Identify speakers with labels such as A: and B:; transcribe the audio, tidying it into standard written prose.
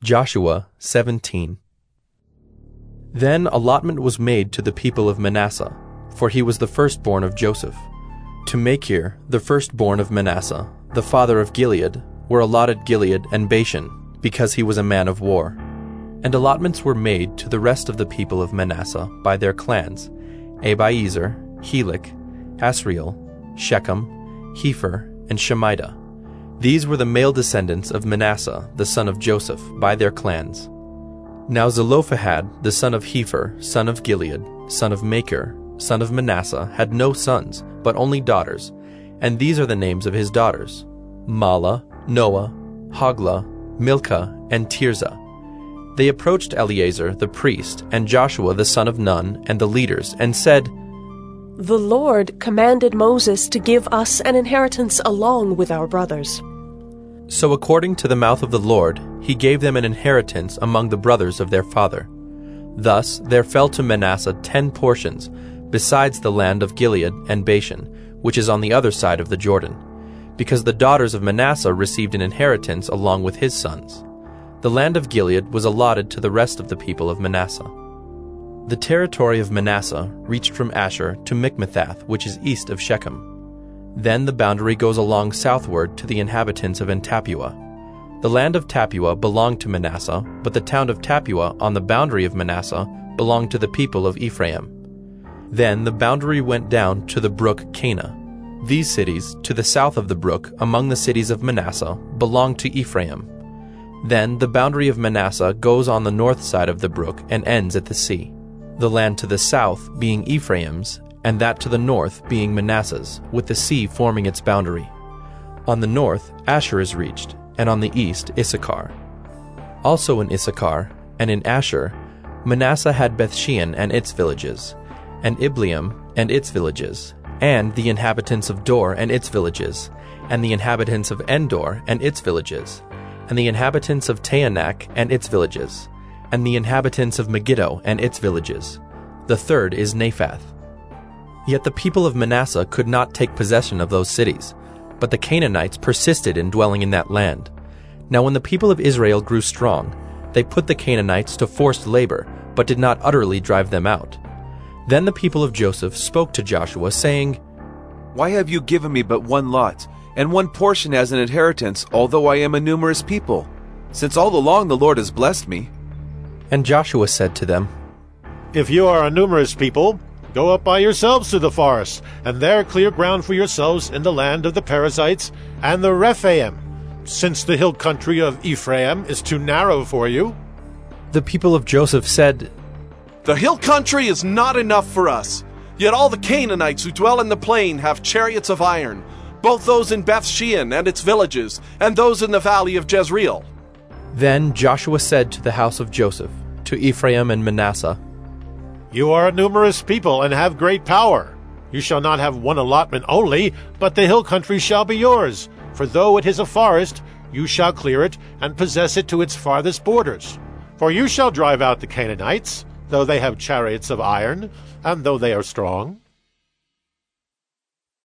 A: Joshua 17. Then allotment was made to the people of Manasseh, for he was the firstborn of Joseph. To Machir, the firstborn of Manasseh, the father of Gilead, were allotted Gilead and Bashan, because he was a man of war. And allotments were made to the rest of the people of Manasseh by their clans, Abiezer, Helek, Asriel, Shechem, Hepher, and Shemida. These were the male descendants of Manasseh, the son of Joseph, by their clans. Now Zelophehad, the son of Hepher, son of Gilead, son of Machir, son of Manasseh, had no sons, but only daughters, and these are the names of his daughters: Mahlah, Noah, Hoglah, Milcah, and Tirzah. They approached Eleazar the priest, and Joshua the son of Nun, and the leaders, and said,
B: "The Lord commanded Moses to give us an inheritance along with our brothers."
A: So according to the mouth of the Lord, he gave them an inheritance among the brothers of their father. Thus there fell to Manasseh 10 portions, besides the land of Gilead and Bashan, which is on the other side of the Jordan, because the daughters of Manasseh received an inheritance along with his sons. The land of Gilead was allotted to the rest of the people of Manasseh. The territory of Manasseh reached from Asher to Michmethath, which is east of Shechem. Then the boundary goes along southward to the inhabitants of En-Tappuah. The land of Tappuah belonged to Manasseh, but the town of Tappuah on the boundary of Manasseh belonged to the people of Ephraim. Then the boundary went down to the brook Cana. These cities, to the south of the brook, among the cities of Manasseh, belonged to Ephraim. Then the boundary of Manasseh goes on the north side of the brook and ends at the sea. The land to the south being Ephraim's, and that to the north being Manasseh's, with the sea forming its boundary. On the north Asher is reached, and on the east Issachar. Also in Issachar, and in Asher, Manasseh had Bethshean and its villages, and Ibleam and its villages, and the inhabitants of Dor and its villages, and the inhabitants of Endor and its villages, and the inhabitants of Taanach and its villages, and the inhabitants of Megiddo and its villages. The third is Naphath. Yet the people of Manasseh could not take possession of those cities, but the Canaanites persisted in dwelling in that land. Now when the people of Israel grew strong, they put the Canaanites to forced labor, but did not utterly drive them out. Then the people of Joseph spoke to Joshua, saying,
C: "Why have you given me but one lot, and one portion as an inheritance, although I am a numerous people? Since all along the Lord has blessed me."
A: And Joshua said to them,
D: "If you are a numerous people, go up by yourselves to the forest, and there clear ground for yourselves in the land of the Perizzites and the Rephaim, since the hill country of Ephraim is too narrow for you."
A: The people of Joseph said,
E: "The hill country is not enough for us. Yet all the Canaanites who dwell in the plain have chariots of iron, both those in Bethshean and its villages, and those in the valley of Jezreel."
A: Then Joshua said to the house of Joseph, to Ephraim and Manasseh,
D: "You are a numerous people and have great power. You shall not have one allotment only, but the hill country shall be yours. For though it is a forest, you shall clear it and possess it to its farthest borders. For you shall drive out the Canaanites, though they have chariots of iron, and though they are strong."